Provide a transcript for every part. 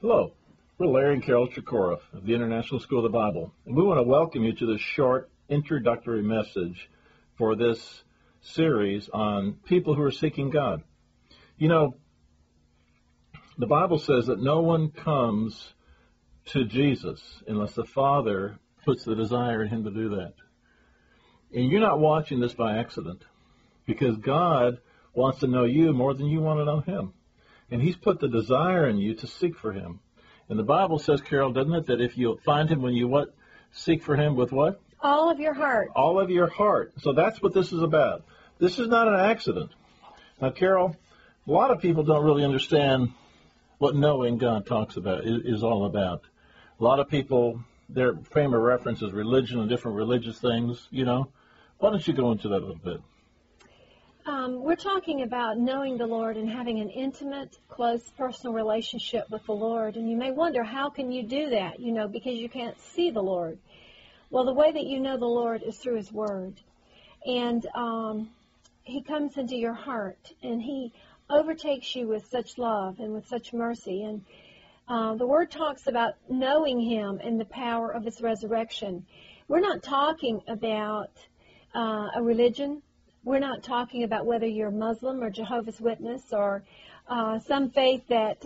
Hello, we're Larry and Carol Chikora of the International School of the Bible, and we want to welcome you to this short introductory message for this series on people who are seeking God. You know, the Bible says that no one comes to Jesus unless the Father puts the desire in him to do that. And you're not watching this by accident, because God wants to know you more than you want to know him. And he's put the desire in you to seek for him. And the Bible says, Carol, doesn't it, that if you find him when you what? Seek for him with what? All of your heart. All of your heart. So that's what this is about. This is not an accident. Now, Carol, a lot of people don't really understand what knowing God talks about, is all about. A lot of people, their frame of reference is religion and different religious things, you know. Why don't you go into that a little bit? We're talking about knowing the Lord and having an intimate, close, personal relationship with the Lord. And you may wonder, how can you do that? You know, because you can't see the Lord. Well, the way that you know the Lord is through his word. And he comes into your heart, and he overtakes you with such love and with such mercy. And the word talks about knowing him and the power of his resurrection. We're not talking about a religion. We're not talking about whether you're Muslim or Jehovah's Witness or some faith that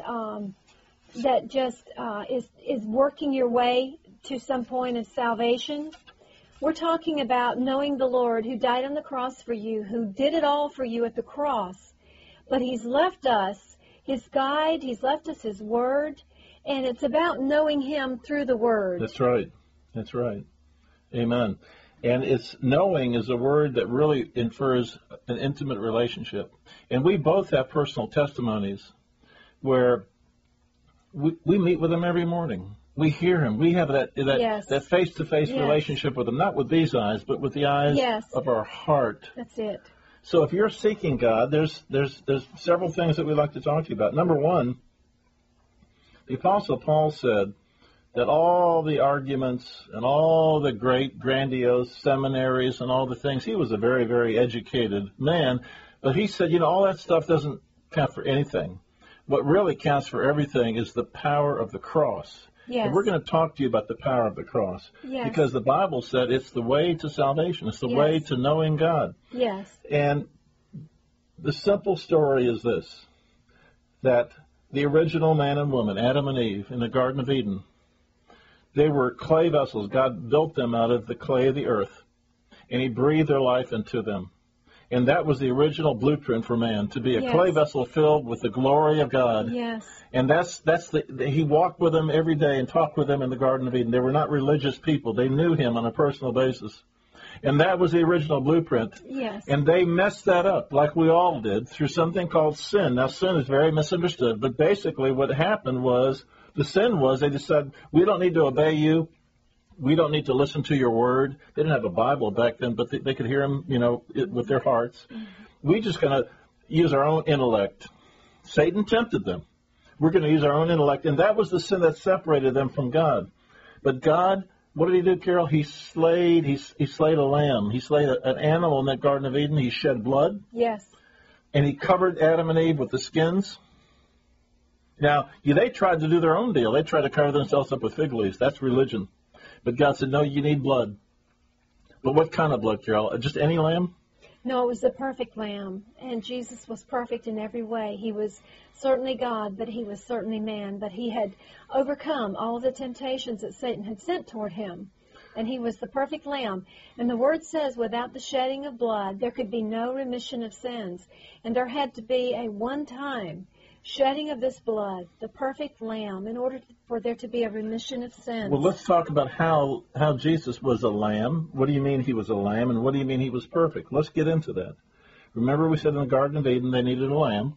just is working your way to some point of salvation. We're talking about knowing the Lord who died on the cross for you, who did it all for you at the cross. But he's left us his guide, he's left us his word, and it's about knowing him through the word. That's right. That's right. Amen. And it's knowing is a word that really infers an intimate relationship. And we both have personal testimonies where we meet with him every morning. We hear him. We have that Yes. that face-to-face Yes. relationship with him, not with these eyes, but with the eyes Yes. of our heart. That's it. So if you're seeking God, there's several things that we'd like to talk to you about. Number one, the Apostle Paul said that all the arguments and all the great, grandiose seminaries and all the things, he was a very, very educated man, but he said, you know, all that stuff doesn't count for anything. What really counts for everything is the power of the cross. Yes. And we're going to talk to you about the power of the cross. Yes. Because the Bible said it's the way to salvation. It's the Yes. way to knowing God. Yes. And the simple story is this, that the original man and woman, Adam and Eve, in the Garden of Eden, they were clay vessels. God built them out of the clay of the earth, and he breathed their life into them. And that was the original blueprint for man, to be a Yes. clay vessel filled with the glory of God. Yes. And he walked with them every day and talked with them in the Garden of Eden. They were not religious people. They knew him on a personal basis. And that was the original blueprint. Yes. And they messed that up, like we all did, through something called sin. Now, sin is very misunderstood, but basically what happened was, the sin was they decided, we don't need to obey you. We don't need to listen to your word. They didn't have a Bible back then, but they could hear him, you know, with their hearts. We just going to use our own intellect. Satan tempted them. We're going to use our own intellect. And that was the sin that separated them from God. But God, what did he do, Carol? He slayed a lamb. He slayed an animal in that Garden of Eden. He shed blood. Yes. And he covered Adam and Eve with the skins. Now, they tried to do their own deal. They tried to cover themselves up with fig leaves. That's religion. But God said, no, you need blood. But what kind of blood, Carol? Just any lamb? No, it was the perfect lamb. And Jesus was perfect in every way. He was certainly God, but he was certainly man. But he had overcome all of the temptations that Satan had sent toward him. And he was the perfect lamb. And the word says, without the shedding of blood, there could be no remission of sins. And there had to be a one-time shedding of this blood, the perfect lamb, in order for there to be a remission of sins. Well, let's talk about how Jesus was a lamb. What do you mean he was a lamb, and what do you mean he was perfect? Let's get into that. Remember we said in the Garden of Eden they needed a lamb,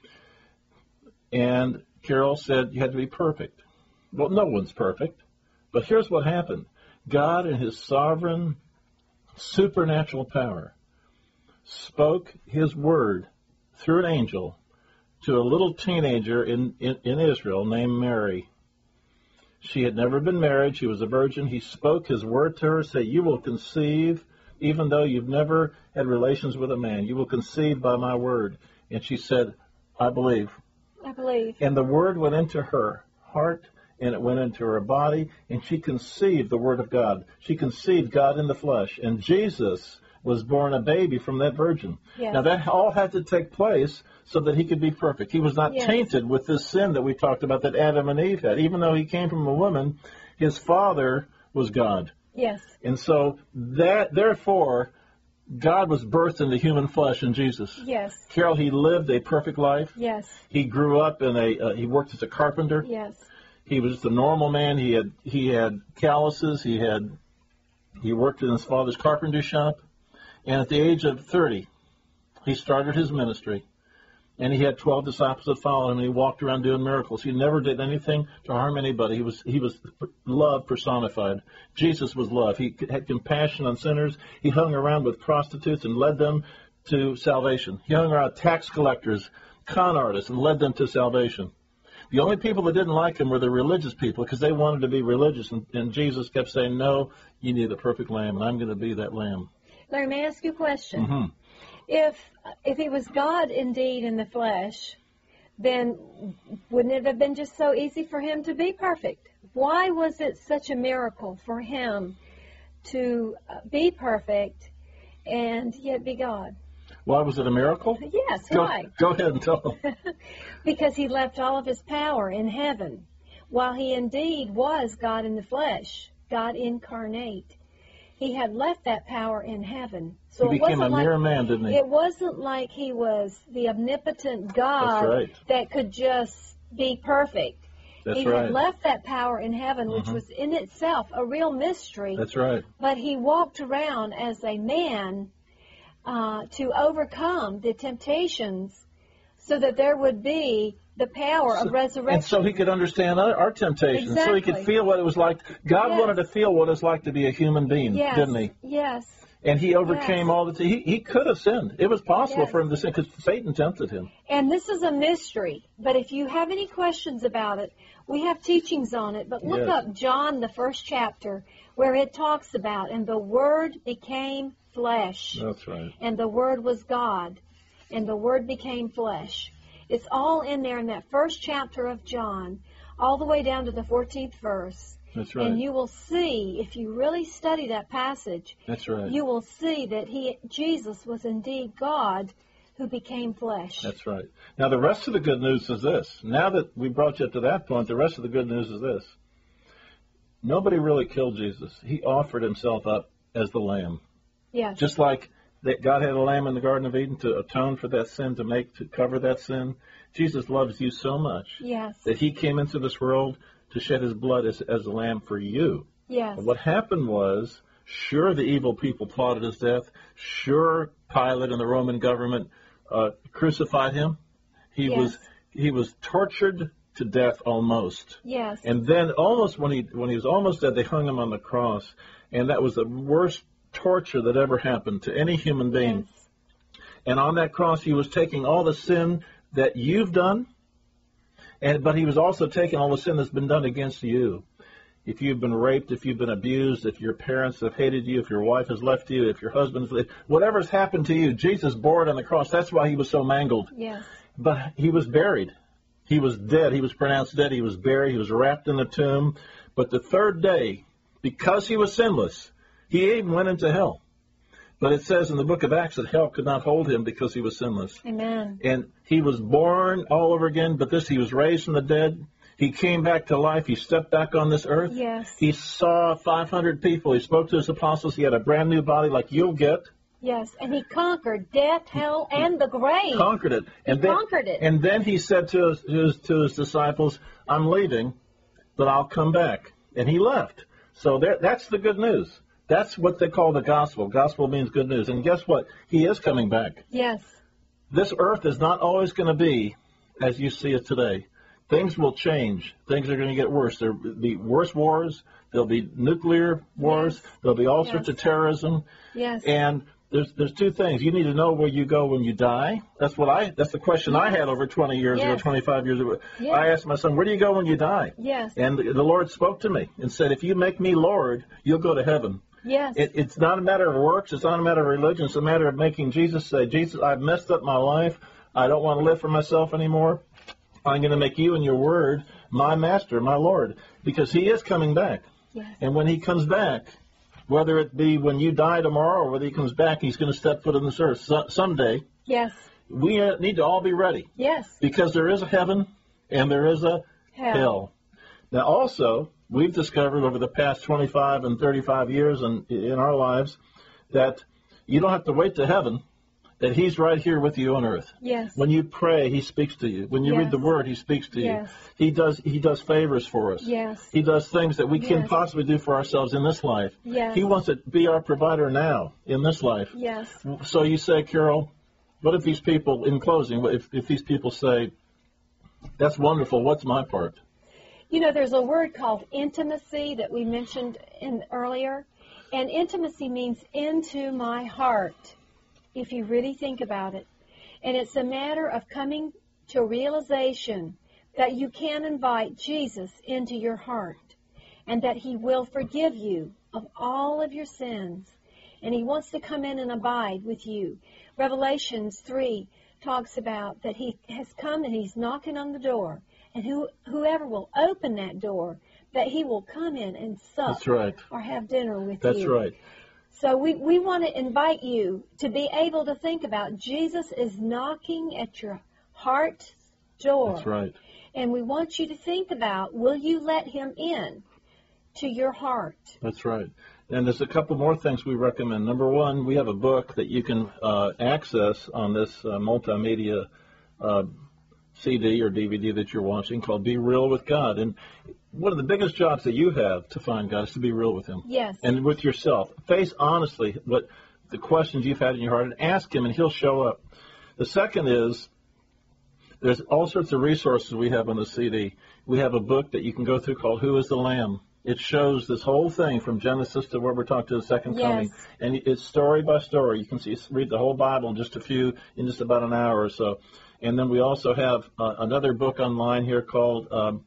and Carol said you had to be perfect. Well, no one's perfect, but here's what happened. God in his sovereign, supernatural power spoke his word through an angel to a little teenager in Israel named Mary. She had never been married. She was a virgin. He spoke his word to her, say, you will conceive, even though you've never had relations with a man. You will conceive by my word. And she said, I believe. I believe. And the word went into her heart, and it went into her body, and she conceived the Word of God. She conceived God in the flesh, and Jesus was born a baby from that virgin. Yes. Now, that all had to take place so that he could be perfect. He was not Yes. tainted with this sin that we talked about that Adam and Eve had. Even though he came from a woman, his father was God. Yes. And so, therefore, God was birthed into human flesh in Jesus. Yes. Carol, he lived a perfect life. Yes. He grew up in he worked as a carpenter. Yes. He was just a normal man. He had calluses. He worked in his father's carpentry shop. And at the age of 30, he started his ministry. And he had 12 disciples that followed him, and he walked around doing miracles. He never did anything to harm anybody. He was love personified. Jesus was love. He had compassion on sinners. He hung around with prostitutes and led them to salvation. He hung around tax collectors, con artists, and led them to salvation. The only people that didn't like him were the religious people, because they wanted to be religious. And Jesus kept saying, no, you need the perfect lamb, and I'm going to be that lamb. Larry, may I ask you a question? Mm-hmm. If he was God indeed in the flesh, then wouldn't it have been just so easy for him to be perfect? Why was it such a miracle for him to be perfect and yet be God? Why was it a miracle? Yes, why? Go ahead and tell them. Because he left all of his power in heaven, while he indeed was God in the flesh, God incarnate. He had left that power in heaven. So he became a mere man, didn't he? It wasn't like he was the omnipotent God That's right. that could just be perfect. That's he right. had left that power in heaven, which was in itself a real mystery. That's right. But he walked around as a man to overcome the temptations so that there would be the power of resurrection. And so he could understand our temptations. Exactly. So he could feel what it was like. God Yes. wanted to feel what it's like to be a human being, Yes. didn't he? Yes. And he overcame Yes. all the... He could have sinned. It was possible Yes. for him to sin because Satan tempted him. And this is a mystery, but if you have any questions about it, we have teachings on it. But look Yes. up John, the 1st chapter, where it talks about, and the Word became flesh, That's right. and the Word was God, and the Word became flesh. It's all in there in that 1st chapter of John, all the way down to the 14th verse. That's right. And you will see, if you really study that passage, That's right. you will see that Jesus was indeed God who became flesh. That's right. Now, the rest of the good news is this. Now that we brought you up to that point, the rest of the good news is this. Nobody really killed Jesus. He offered himself up as the lamb. Yes. Just like that God had a lamb in the Garden of Eden to atone for that sin, to cover that sin. Jesus loves you so much Yes. that he came into this world to shed his blood as a lamb for you. Yes. And what happened was, sure, the evil people plotted his death. Sure, Pilate and the Roman government crucified him. He was tortured to death almost. Yes. And then almost when he was almost dead, they hung him on the cross. And that was the worst torture that ever happened to any human being. Yes. And on that cross, he was taking all the sin that you've done, but he was also taking all the sin that's been done against you. If you've been raped, if you've been abused, if your parents have hated you, if your wife has left you, if your husband's left, whatever's happened to you, Jesus bore it on the cross. That's why he was so mangled. Yes. But he was buried. He was dead. He was pronounced dead. He was buried. He was wrapped in a tomb. But the third day, because he was sinless, he even went into hell. But it says in the book of Acts that hell could not hold him because he was sinless. Amen. And he was born all over again, but he was raised from the dead. He came back to life. He stepped back on this earth. Yes. He saw 500 people. He spoke to his apostles. He had a brand new body like you'll get. Yes. And he conquered death, hell, and the grave. Conquered it. Conquered it. And then he said to his disciples, I'm leaving, but I'll come back. And he left. So that's the good news. That's what they call the gospel. Gospel means good news. And guess what? He is coming back. Yes. This earth is not always going to be as you see it today. Things will change. Things are going to get worse. There'll be worse wars. There'll be nuclear wars. Yes. There'll be all Yes. sorts of terrorism. Yes. And there's two things. You need to know where you go when you die. That's the question I had over 20 years ago, Yes. 25 years ago. Yes. I asked my son, where do you go when you die? Yes. And the Lord spoke to me and said, if you make me Lord, you'll go to heaven. Yes. It's not a matter of works. It's not a matter of religion. It's a matter of making Jesus say, Jesus, I've messed up my life. I don't want to live for myself anymore. I'm going to make you and your word my master, my Lord, because he is coming back. Yes. And when he comes back, whether it be when you die tomorrow or whether he comes back, he's going to step foot on this earth someday. Yes. We need to all be ready. Yes. Because there is a heaven and there is a hell. Now, also, we've discovered over the past 25 and 35 years in our lives that you don't have to wait to heaven, that he's right here with you on earth. Yes. When you pray, he speaks to you. When you read the Word, he speaks to you. Yes. He does favors for us. Yes. He does things that we can't possibly do for ourselves in this life. Yes. He wants to be our provider now in this life. Yes. So you say, Carol, what if these people, in closing, if these people say, that's wonderful, what's my part? You know, there's a word called intimacy that we mentioned earlier, and intimacy means into my heart, if you really think about it. And it's a matter of coming to a realization that you can invite Jesus into your heart and that he will forgive you of all of your sins. And he wants to come in and abide with you. Revelations 3 talks about that he has come and he's knocking on the door. And whoever will open that door, that he will come in and sup. That's right. Or have dinner with That's you. right. So we want to invite you to be able to think about Jesus is knocking at your heart's door. That's right. And we want you to think about, will you let him in to your heart? That's right. And there's a couple more things we recommend. Number one, we have a book that you can access on this multimedia CD or DVD that you're watching called Be Real with God. And one of the biggest jobs that you have to find God is to be real with him. Yes. And with yourself. Face honestly what the questions you've had in your heart and ask him and he'll show up. The second is there's all sorts of resources we have on the CD. We have a book that you can go through called Who is the Lamb? It shows this whole thing from Genesis to where we're talking to the second coming. And it's story by story. You can read the whole Bible in just about an hour or so. And then we also have another book online here called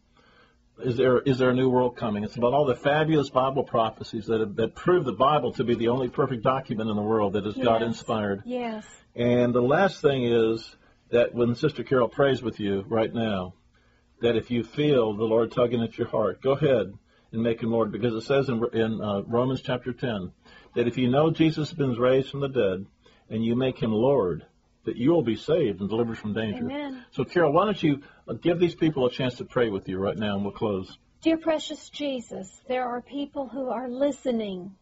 Is There a New World Coming? It's about all the fabulous Bible prophecies that prove the Bible to be the only perfect document in the world that is God-inspired. Yes. And the last thing is that when Sister Carol prays with you right now, that if you feel the Lord tugging at your heart, go ahead and make him Lord, because it says in Romans chapter 10 that if you know Jesus has been raised from the dead and you make him Lord, that you will be saved and delivered from danger. Amen. So, Carol, why don't you give these people a chance to pray with you right now, and we'll close. Dear precious Jesus, there are people who are listening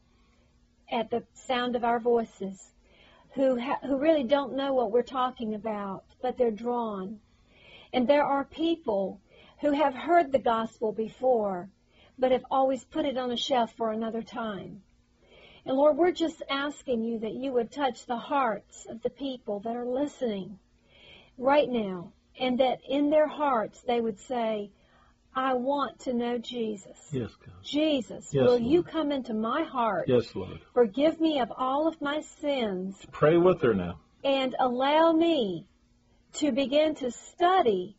at the sound of our voices who really don't know what we're talking about, but they're drawn. And there are people who have heard the gospel before, but have always put it on a shelf for another time. And Lord, we're just asking you that you would touch the hearts of the people that are listening right now, and that in their hearts they would say, I want to know Jesus. Yes, God. Jesus, yes, will Lord. you come into my heart? Yes, Lord. Forgive me of all of my sins. Pray with her now. And allow me to begin to study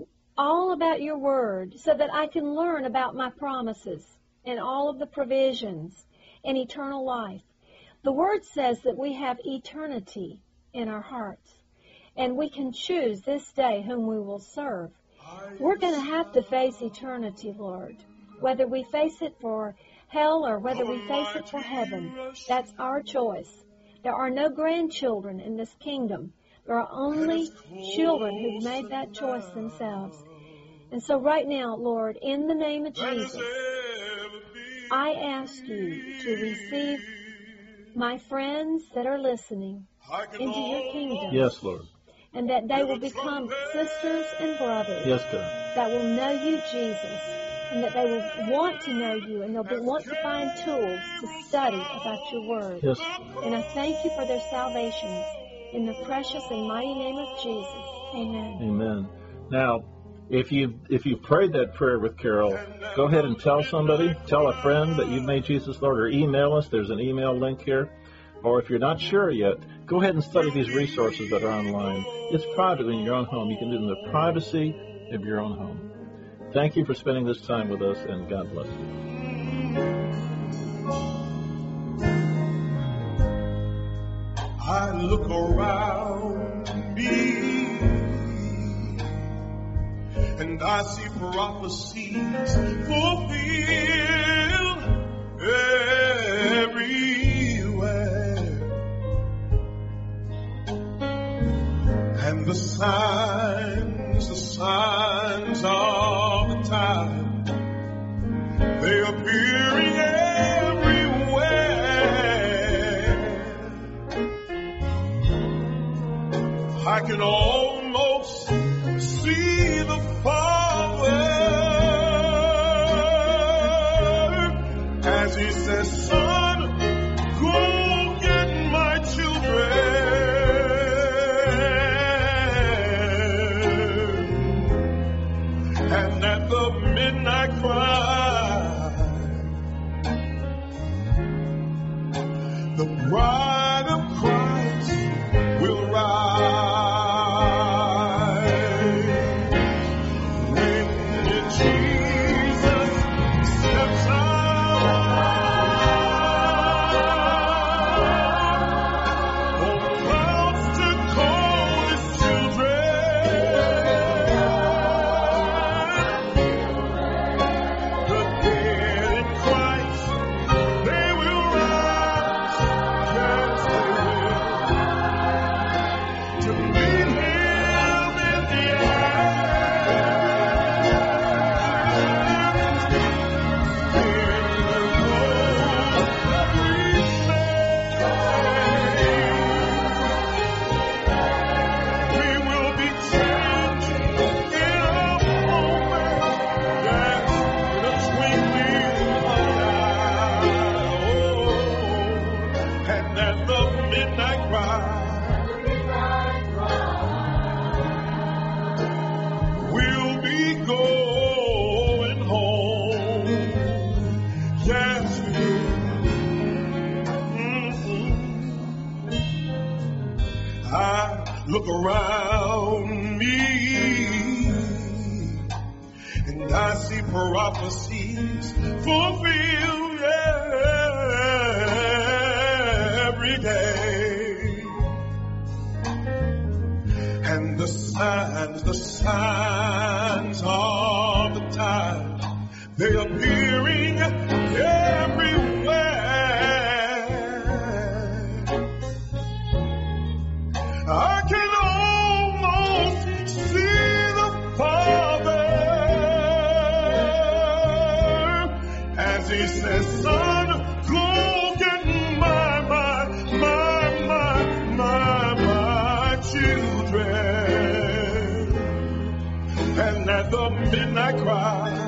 all about your word so that I can learn about my promises and all of the provisions and eternal life. The word says that we have eternity in our hearts, and we can choose this day whom we will serve. We're going to have to face eternity, Lord, whether we face it for hell or whether we face it for heaven. That's our choice. There are no grandchildren in this kingdom. There are only children who've made that choice themselves. And so right now, Lord, in the name of Jesus, I ask you to receive my friends that are listening into your kingdom. Yes, Lord. And that they will become sisters and brothers. Yes, God. That will know you, Jesus. And that they will want to know you. And they'll want to find tools to study about your word. Yes. And I thank you for their salvation. In the precious and mighty name of Jesus. Amen. Amen. Now, if you've prayed that prayer with Carol, go ahead and tell somebody, tell a friend that you've made Jesus Lord, or email us. There's an email link here. Or if you're not sure yet, go ahead and study these resources that are online. It's private in your own home. You can do it in the privacy of your own home. Thank you for spending this time with us, and God bless you. I look around me and I see prophecies fulfilled everywhere. And the signs of the time, they appearing everywhere. I can almost see the Father as He says, "Son, go get my children." And at the midnight cry, the bride of Christ will rise. When Jesus steps out on clouds to call His children, the dead in Christ, they will rise, yes they will, to meet Him in the we will be changed in a moment, yes, in a twinkling of an eye. Oh, and at the midnight cry, we'll be going home. Yes, we will. I look around me and I see prophecies fulfilled every day. And the signs of the time, they're appearing everywhere. I can almost see the Father as He says, "Son, go get my children." And at the midnight cry,